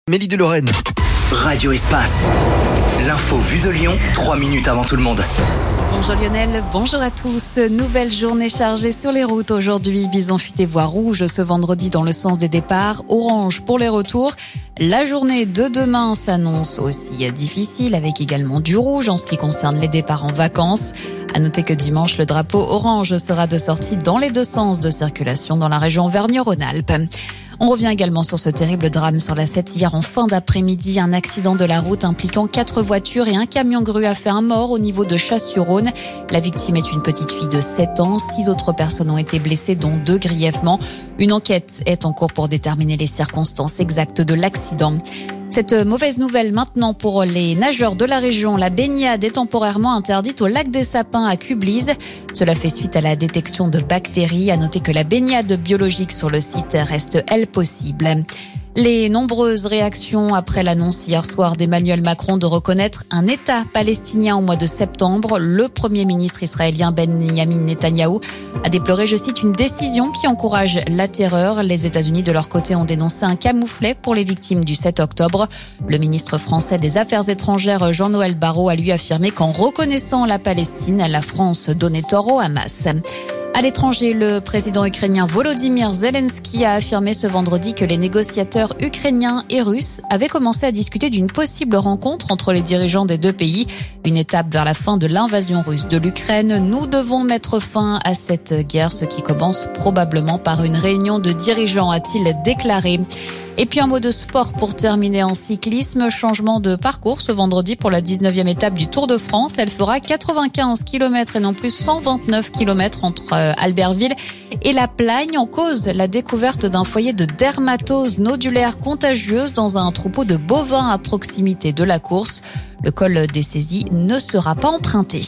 Mélie de Lorraine. Radio Espace. L'info vue de Lyon, 3 minutes avant tout le monde. Bonjour Lionel, bonjour à tous. Nouvelle journée chargée sur les routes aujourd'hui. Bison futé voie rouge ce vendredi dans le sens des départs. Orange pour les retours. La journée de demain s'annonce aussi difficile avec également du rouge en ce qui concerne les départs en vacances. À noter que dimanche, le drapeau orange sera de sortie dans les deux sens de circulation dans la région Auvergne-Rhône-Alpes. On revient également sur ce terrible drame sur la 7 hier en fin d'après-midi. Un accident de la route impliquant 4 voitures et un camion grue a fait un mort au niveau de Chasse-sur-Rhône. La victime est une petite fille de 7 ans. 6 autres personnes ont été blessées, dont 2 grièvement. Une enquête est en cours pour déterminer les circonstances exactes de l'accident. Cette mauvaise nouvelle maintenant pour les nageurs de la région. La baignade est temporairement interdite au lac des Sapins à Cublise. Cela fait suite à la détection de bactéries. À noter que la baignade biologique sur le site reste, elle, possible. Les nombreuses réactions après l'annonce hier soir d'Emmanuel Macron de reconnaître un État palestinien au mois de septembre. Le Premier ministre israélien Benjamin Netanyahou a déploré, je cite, une décision qui encourage la terreur. Les États-Unis, de leur côté, ont dénoncé un camouflet pour les victimes du 7 octobre. Le ministre français des Affaires étrangères, Jean-Noël Barrot, a lui affirmé qu'en reconnaissant la Palestine, la France donnait tort au Hamas. À l'étranger, le président ukrainien Volodymyr Zelensky a affirmé ce vendredi que les négociateurs ukrainiens et russes avaient commencé à discuter d'une possible rencontre entre les dirigeants des deux pays. Une étape vers la fin de l'invasion russe de l'Ukraine. Nous devons mettre fin à cette guerre, ce qui commence probablement par une réunion de dirigeants, a-t-il déclaré. Et puis un mot de sport pour terminer en cyclisme. Changement de parcours ce vendredi pour la 19e étape du Tour de France. Elle fera 95 km et non plus 129 km entre Albertville et La Plagne. En cause, la découverte d'un foyer de dermatose nodulaire contagieuse dans un troupeau de bovins à proximité de la course. Le col des Saisies ne sera pas emprunté.